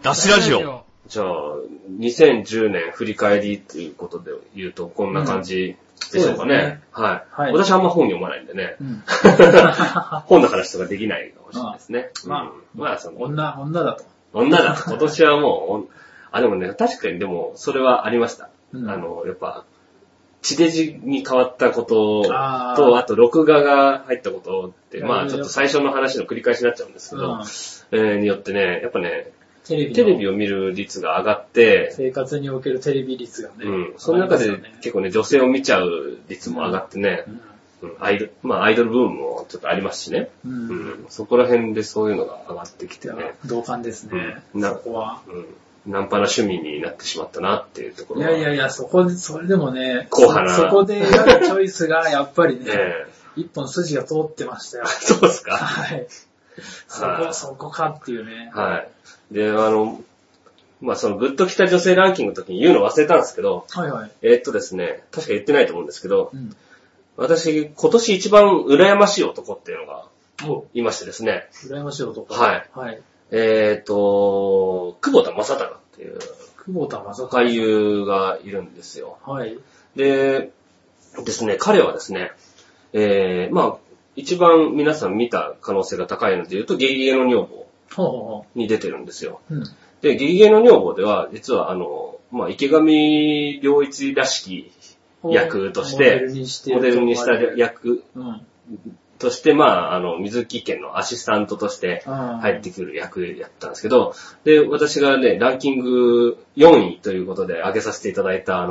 ダッシュラジオ。 じゃあ、2010年振り返りということで言うと、こんな感じでしょうかね。 ねはい。 はい。 私あんま本読まないんでね。本の話とかできないかもしれないですね。まあ、その女だと。 女だと。今年はもう、でもね、確かにでも、それはありました。やっぱ、地デジに変わったことと、あと録画が入ったことって、まあちょっと最初の話の繰り返しになっちゃうんですけど、によってね、やっぱね、テレビを見る率が上がって、 生活におけるテレビ率がね。 その中で結構ね、女性を見ちゃう率も上がってね、アイドルブームもちょっとありますしね、そこら辺でそういうのが上がってきてね。 同感ですね。そこは。 ナンパな趣味になってしまったなっていうところは。 いや、それでもね、 硬派な。 そこでやるチョイスがやっぱりね、一本筋が通ってましたよ。 そうですか。 はい。そこかっていうね。 はい。で、そのグッときた女性ランキングの時に言うの忘れたんですけど、ですね、確か言ってないと思うんですけど、私、今年一番羨ましい男っていうのがいましてですね。 羨ましい男。 はい。久保田正孝っていう俳優がいるんですよ。 はい。 で、ですね、彼はですね、一番皆さん見た可能性が高いので言うと、ゲゲゲの女房に出てるんですよ。で、ゲゲゲの女房では、実は池上良一らしき役として、モデルにした役として、水木家のアシスタントとして入ってくる役やったんですけど、で、私がね、ランキング4位ということで挙げさせていただいた、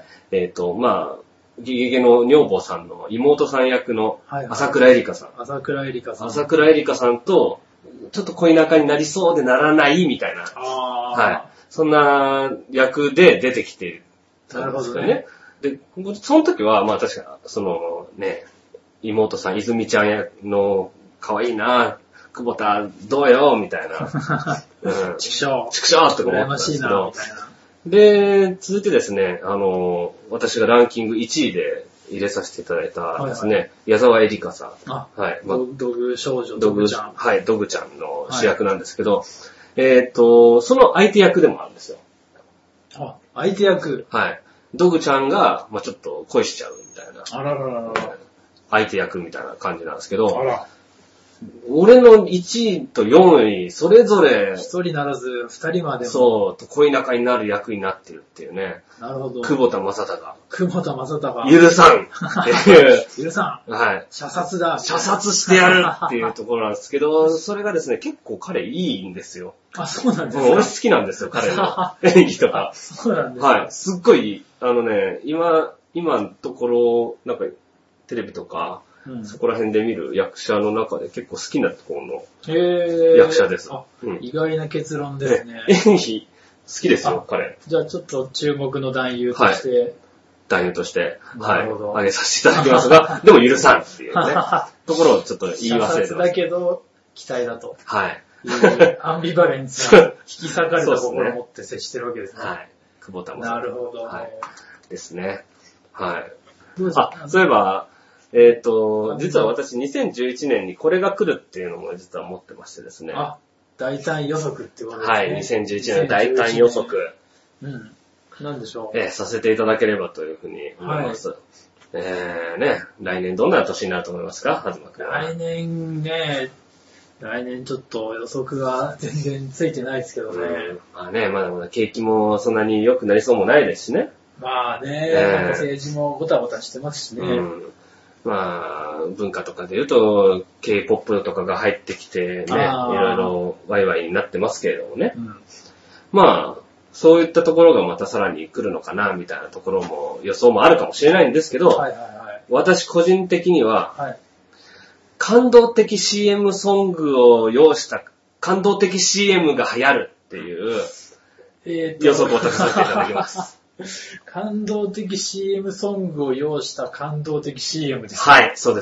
ゲゲゲの女房さんの妹さん役の朝倉エリカさん。朝倉エリカさんと、ちょっと恋仲になりそうでならないみたいな。はい。そんな役で出てきてたんですよね。で、その時は、確か、妹さん、泉ちゃんの、可愛いな、久保田、どうよ、みたいな。 ちくしょうって思ったんですけど。で、続いてですね、私がランキング1位で入れさせていただいたですね、矢沢エリカさん。はい。 ドグ少女、ドグちゃん。 はい、ドグちゃんの主役なんですけど、その相手役でもあるんですよ。 相手役？ はい。ドグちゃんが、ちょっと恋しちゃうみたいな。相手役みたいな感じなんですけど、俺の1位と4位、それぞれ、 一人ならず二人までも。 そう、恋仲になる役になってるっていうね。 なるほど。 久保田正孝。 許さんっていう。 許さん。 はい。 射殺だ。 射殺してやるっていうところなんですけど、それがですね、結構彼いいんですよ。 そうなんですか。 俺好きなんですよ、彼の演技とか。 そうなんですか。 はい。すっごい、今のところ、テレビとか、そこら辺で見る役者の中で結構好きなところの役者です。 意外な結論ですね。 演技好きですよ、彼。 じゃあちょっと注目の男優として。 男優として、挙げさせていただきますが、でも許さんっていうね、ところをちょっと言い忘れてます。 射殺だけど、期待だと。 はい。 アンビバレンスが引き裂かれた心を持って接してるわけですね。 はい。久保田も。 なるほど。 ですね。はい。そういえば、実は私2011年にこれが来るっていうのも実は持ってましてですね。 大胆予測ってことですね。 はい、2011年大胆予測。 なんでしょう。 させていただければというふうに思います。来年どんな年になると思いますか、はずまくんは。 来年ちょっと予測が全然ついてないですけどね。 まだまだ景気もそんなに良くなりそうもないですしね。 政治もごたごたしてますしね。 文化とかで言うと、K-POP とかが入ってきてね、いろいろワイワイになってますけれどもね。そういったところがまたさらに来るのかな、みたいなところも予想もあるかもしれないんですけど、私個人的には、感動的 CM ソングを要した感動的 CM が流行るっていう予測を立てさせていただきます。 感動的 CM ソングを要した感動的 CM ですね。 はい、そうです。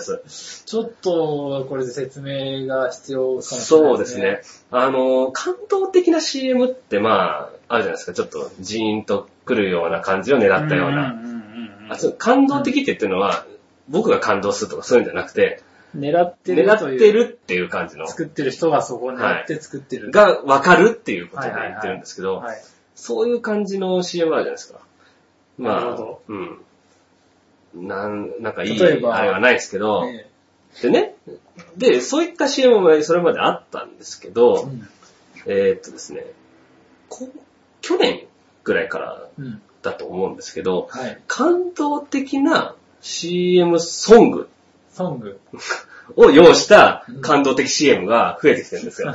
ちょっと、これで説明が必要かもしれないですね。 そうですね。感動的な CM ってあるじゃないですか。ちょっとジーンとくるような感じを狙ったような。感動的って言ってるのは、僕が感動するとかそういうんじゃなくて、 狙ってるっていう感じの。 作ってる人がそこを狙って作ってる。 が分かるっていうことで言ってるんですけど、そういう感じの CM あるじゃないですか。まあ、 なるほど。 なんかいい、あれはないですけど、でね、で、そういった CM もそれまであったんですけど、ですね、去年ぐらいからだと思うんですけど、感動的な CM ソングを要した感動的 CM が増えてきてるんですよ。 な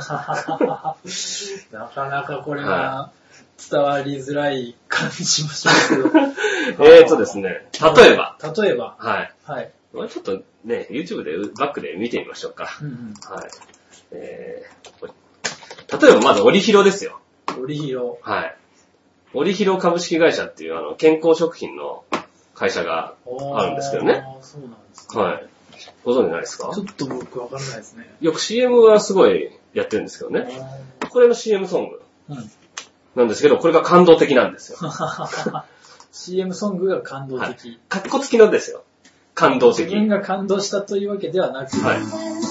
かなかこれは伝わりづらい感じもしますけど。 ですね、例えば。はい。ちょっとね、YouTube でバックで見てみましょうか。例えばまずオリヒロですよ。 オリヒロ。 はい。オリヒロ株式会社っていう健康食品の会社があるんですけどね。 そうなんですか。 はい。ご存知ないですか？ ちょっと僕わかんないですね。 よく CM はすごいやってるんですけどね。これの CM ソングなんですけど、これが感動的なんですよ。 CM ソングが感動的。 かっこつきのですよ。感動的。 自分が感動したというわけではなくて。はい。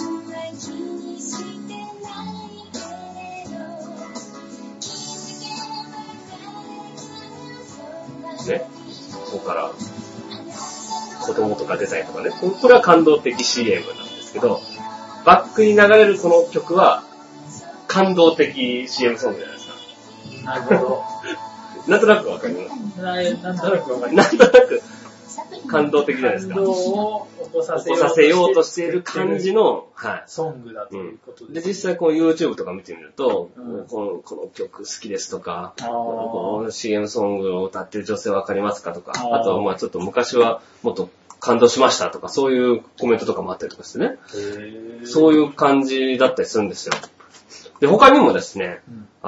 ね。ここから子供とか出たりとかね。これは感動的 CM なんですけど、バックに流れるこの曲は感動的 CM ソングじゃないですか。 なるほど。 なんとなくわかります。 なんとなくわかります。 なんとなく感動的じゃないですか。 感動を起こさせようとしている感じの、 ソングだということです。 で、実際こう YouTube とか見てみると、この曲好きですとか、この CM ソングを歌ってる女性わかりますかとか、あとはまあちょっと昔はもっと感動しましたとか、そういうコメントとかもあったりとかしてね。そういう感じだったりするんですよ。で、他にもですね、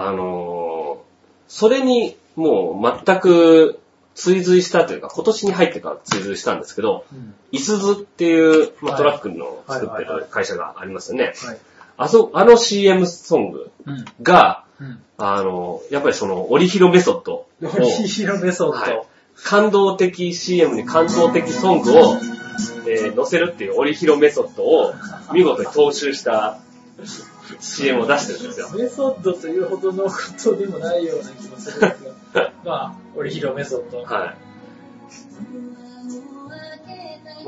それにもう全く追随したというか、今年に入ってから追随したんですけど、いすずっていう、トラックの作ってる会社がありますよね。あの CM ソングが、やっぱりその、オリヒロメソッド。 オリヒロメソッド。 感動的 CM に感動的ソングを、載せるっていうオリヒロメソッドを見事に踏襲したCM を出してるんですよ。 メソッドというほどのことでもないような気もするんですが、まあ、オリヒロメソッド。 はい。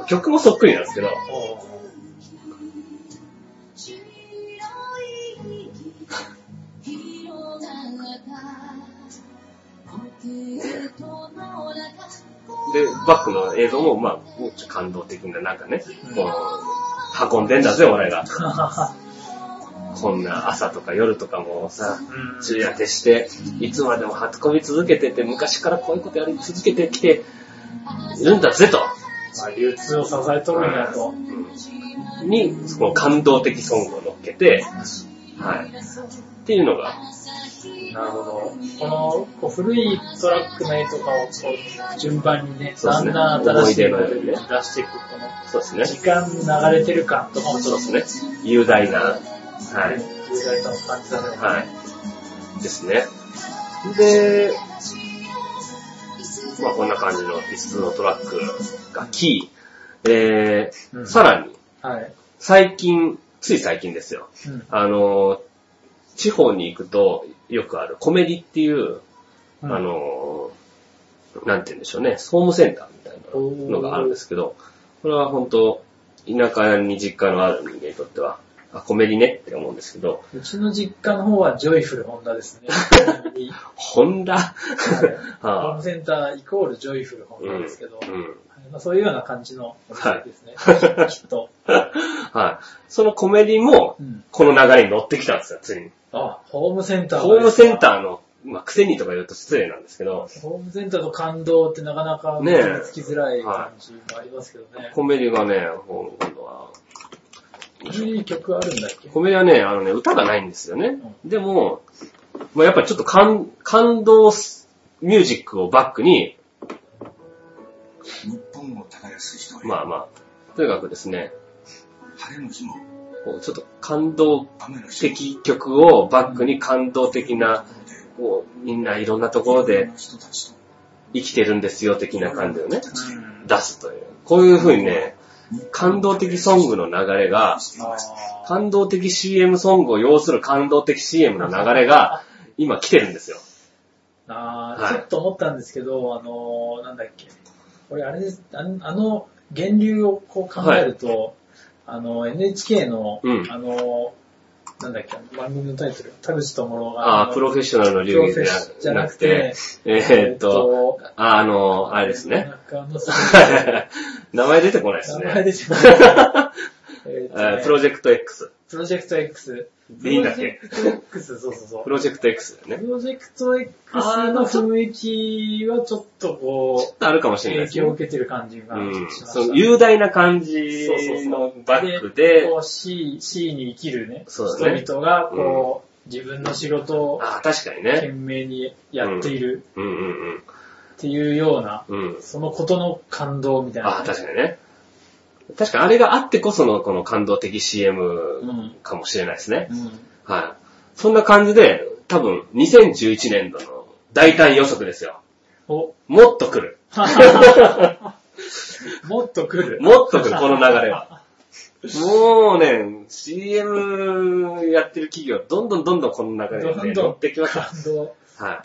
曲もそっくりなんですけど、で、バックの映像も、まあ、もうちょっと感動的な、なんかね、こう、運んでんだぜ、俺が。こんな朝とか夜とかもさ、昼夜徹して、いつまでも運び続けてて、昔からこういうことやり続けてきているんだぜと。 流通を支えとるんやと。 に、その感動的ソングを乗っけて、はい。っていうのが、 なるほど。この古いトラックの絵とかをこう順番にね、だんだん新しいモデルに出していく、この時間流れてる感とかもちょっとね、 雄大な、はい。 雄大さの感じだね。 はい。ですね。で、まあこんな感じの異質のトラックがキー。さらに、つい最近ですよ。地方に行くとよくあるコメディっていう、なんて言うんでしょうね、総務センターみたいなのがあるんですけど、これは本当、田舎に実家のある人間にとっては、コメディねって思うんですけど。 うちの実家の方はジョイフルホンダですね。 ホンダホームセンターイコールジョイフルホンダですけど、そういうような感じのお店ですね。きっと。 はい。そのコメディも、この流れに乗ってきたんですよ、ついに。 ホームセンター。 ホームセンターの、くせにとか言うと失礼なんですけど。 ホームセンターの感動ってなかなか見つきづらい感じもありますけどね。 コメディがね、今度は。 いい曲あるんだっけ？ コメディはね、歌がないんですよね。でも、やっぱりちょっと感動ミュージックをバックに、 日本を耕す人へ。 まあ、とにかくですね、 晴れの日もちょっと感動的曲をバックに感動的な、みんないろんなところで生きてるんですよ的な感じをね、出すという。こういう風にね、 感動的ソングの流れが、感動的 CM ソングを要する感動的 CM の流れが、今来てるんですよ。 ちょっと思ったんですけど、なんだっけ。これあれです、源流をこう考えると、NHK の、なんだっけ、番組のタイトル、田口智郎が。 プロフェッショナルの流儀じゃなくて、 あれですね。名前出てこないですね。 名前出てこない。 プロジェクト X。 プロジェクト X。 でいいんだっけ？ プロジェクト X、そうそうそう。 プロジェクト X だよね。 プロジェクト X の雰囲気はちょっとこう、 ちょっとあるかもしれないですね。 影響を受けてる感じがしました。 その雄大な感じのバックで、 こう C に生きるね、 人 々がこう、自分の仕事を確かにね、 懸命にやっているっていうような、そのことの感動みたいな。 確かにね。確かあれがあってこそのこの感動的 CM かもしれないですね。はい。そんな感じで、多分2011年度の大胆予測ですよ。もっと来る。 もっと来る。 もっと来る、この流れは。もうね、CM やってる企業、どんどんこの流れで乗ってきました。 感動。はい。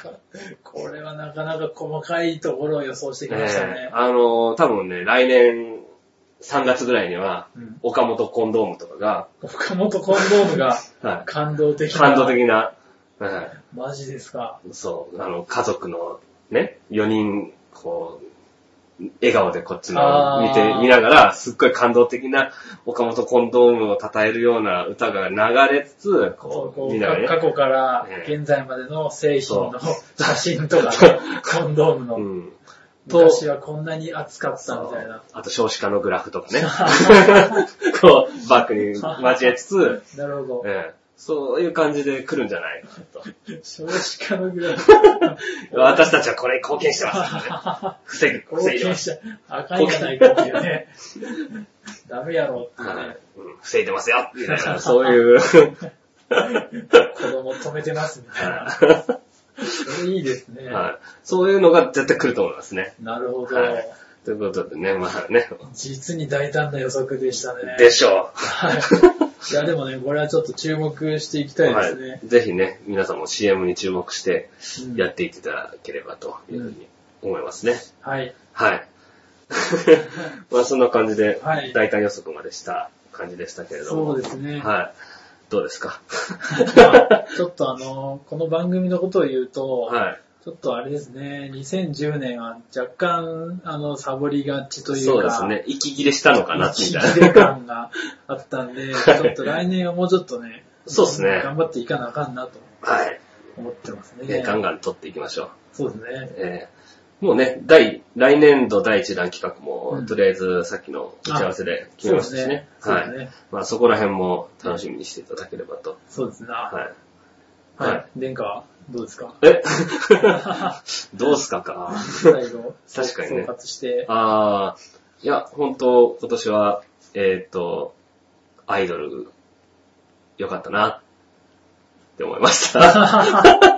これはなかなか細かいところを予想してきましたね。 多分ね、来年3月ぐらいには、岡本コンドームとかが、 岡本コンドームが感動的な。 感動的な。 マジですか。 そう、家族のね、4人、こう、笑顔でこっちの見ながら、すっごい感動的な岡本コンドームを称えるような歌が流れつつ、 こう見ながらね、過去から現在までの製品の写真とかね、コンドームの、昔はこんなに熱かったみたいな。 あと少子化のグラフとかね。こう、バックに交えつつ、 なるほど。 そういう感じで来るんじゃないかと。 少子化のグラフ。 私たちはこれに貢献してますからね。防ぎます。 赤いじゃないかっていうね。ダメやろっていうね。 防いでますよみたいな、そういう。子供止めてますみたいな。それいいですね。 そういうのが絶対来ると思いますね。 なるほど。 ということでね、まあね。 実に大胆な予測でしたね。 でしょう。 いやでもね、これはちょっと注目していきたいですね。 ぜひね、皆さんも CM に注目してやっていっていただければというふうに思いますね。 はい。 はい。まあそんな感じで、大胆予測までした感じでしたけれども。 そうですね。 はい。どうですか？ ちょっとこの番組のことを言うと、ちょっとあれですね、2010年は若干、サボりがちというか。 そうですね。息切れしたのかなってみたいな。 息切れ感があったんで、ちょっと来年はもうちょっとね、 そうですね。 頑張っていかなあかんなと。思ってますね。 ガンガン取っていきましょう。 そうですね。 もうね、来年度第1弾企画も、とりあえずさっきの打ち合わせで決めましたしね。はい。まあそこら辺も楽しみにしていただければと。 そうですね。はい。殿下はどうですか？ どうすかか。 最後、 確かにね。 総括して。 いや、本当今年は、アイドル、良かったな、って思いました。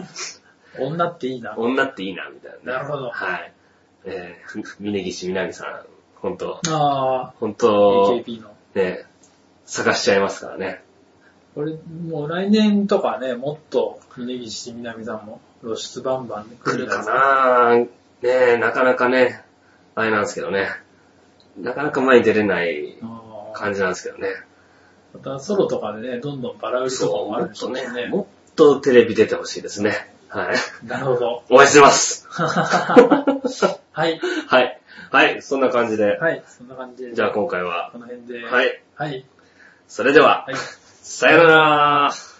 女っていいな。 女っていいな、みたいな。 なるほど。 はい。峯岸みなみさん、本当 AKB の。 ね、探しちゃいますからね。 これ、もう来年とかね、もっと峯岸みなみさんも露出バンバン来るかなね、なかなかね、あれなんですけどね。なかなか前に出れない感じなんですけどね。 またソロとかでね、どんどんバラ売りとかもあるでしょうね。 もっとテレビ出てほしいですね。はい。 なるほど。 応援してます。 はい。 はい。はい、そんな感じで。 はい、そんな感じで。 じゃあ今回は。 この辺で。 はい。 はい。 それでは。さよなら。